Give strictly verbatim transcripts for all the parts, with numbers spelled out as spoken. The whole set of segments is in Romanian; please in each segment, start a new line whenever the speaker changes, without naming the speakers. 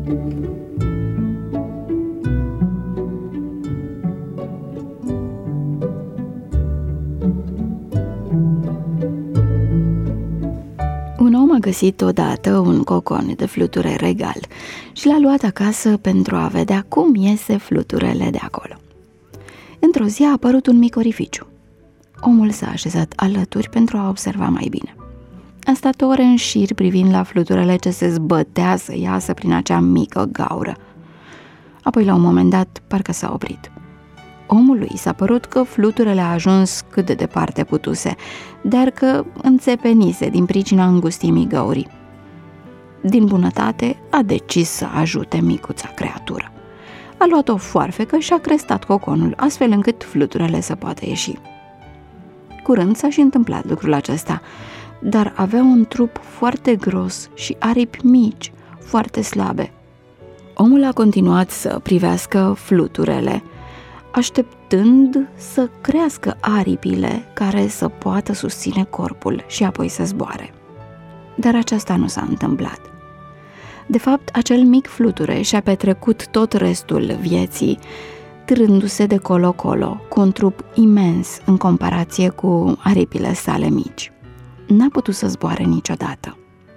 Un om a găsit odată un cocon de fluture regal și l-a luat acasă pentru a vedea cum iese fluturele de acolo. Într-o zi a apărut un mic orificiu. Omul s-a așezat alături pentru a observa mai bine. A stat ore în șir privind la fluturele ce se zbătea să iasă prin acea mică gaură. Apoi, la un moment dat, parcă s-a oprit. Omului s-a părut că fluturele a ajuns cât de departe putuse, dar că înțepenise din pricina îngustimii găurii. Din bunătate, a decis să ajute micuța creatură. A luat o foarfecă și a crestat coconul, astfel încât fluturele să poată ieși. Curând s-a și întâmplat lucrul acesta, dar avea un trup foarte gros și aripi mici, foarte slabe. Omul a continuat să privească fluturele, așteptând să crească aripile care să poată susține corpul și apoi să zboare. Dar aceasta nu s-a întâmplat. De fapt, acel mic fluture și-a petrecut tot restul vieții târându-se de colo-colo, cu un trup imens în comparație cu aripile sale mici. N-a putut să zboare niciodată.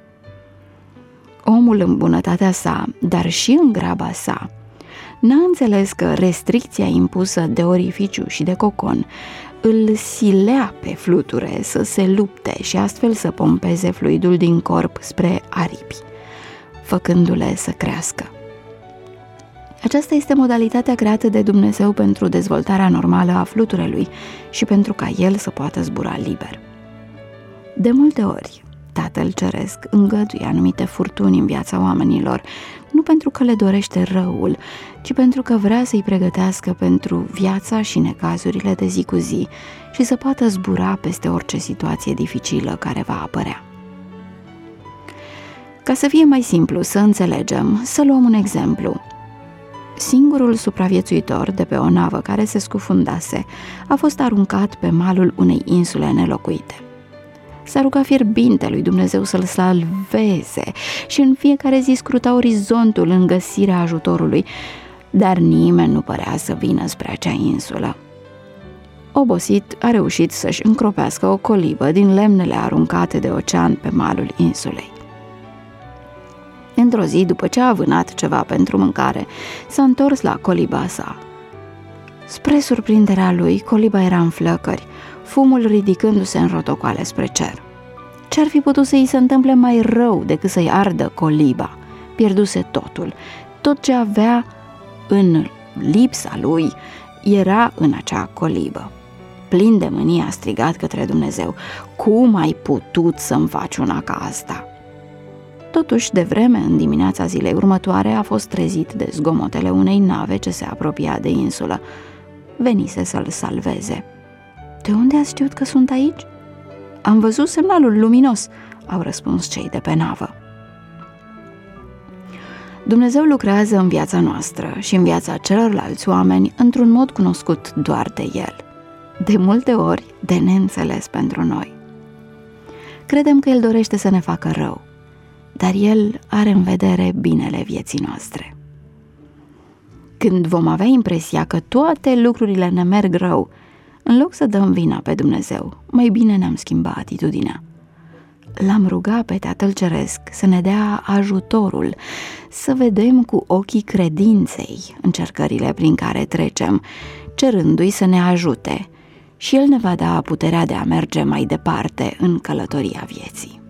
Omul, în bunătatea sa, dar și în graba sa, n-a înțeles că restricția impusă de orificiu și de cocon îl silea pe fluture să se lupte și astfel să pompeze fluidul din corp spre aripi, făcându-le să crească. Aceasta este modalitatea creată de Dumnezeu pentru dezvoltarea normală a fluturelui și pentru ca el să poată zbura liber. De multe ori, Tatăl Ceresc îngăduie anumite furtuni în viața oamenilor, nu pentru că le dorește răul, ci pentru că vrea să-i pregătească pentru viața și necazurile de zi cu zi și să poată zbura peste orice situație dificilă care va apărea. Ca să fie mai simplu să înțelegem, să luăm un exemplu. Singurul supraviețuitor de pe o navă care se scufundase a fost aruncat pe malul unei insule nelocuite. S-a rugat fierbinte lui Dumnezeu să-l salveze și în fiecare zi scruta orizontul în găsirea ajutorului, dar nimeni nu părea să vină spre acea insulă. Obosit, a reușit să-și încropească o colibă din lemnele aruncate de ocean pe malul insulei. Într-o zi, după ce a vânat ceva pentru mâncare, s-a întors la coliba sa. Spre surprinderea lui, coliba era în flăcări, fumul ridicându-se în rotocoale spre cer. Ce-ar fi putut să îi se întâmple mai rău decât să-i ardă coliba? Pierduse totul. Tot ce avea în lipsa lui era în acea colibă. Plin de mânie a strigat către Dumnezeu: "Cum ai putut să-mi faci una ca asta?" Totuși, de vreme, în dimineața zilei următoare, a fost trezit de zgomotele unei nave ce se apropia de insulă. Venise să-l salveze. "De unde ați știut că sunt aici?" "Am văzut semnalul luminos," au răspuns cei de pe navă. Dumnezeu lucrează în viața noastră și în viața celorlalți oameni într-un mod cunoscut doar de El, de multe ori de neînțeles pentru noi. Credem că El dorește să ne facă rău, dar El are în vedere binele vieții noastre. Când vom avea impresia că toate lucrurile ne merg rău, în loc să dăm vina pe Dumnezeu, mai bine ne-am schimbat atitudinea. L-am rugat pe Tatăl Ceresc să ne dea ajutorul, să vedem cu ochii credinței încercările prin care trecem, cerându-i să ne ajute, și El ne va da puterea de a merge mai departe în călătoria vieții.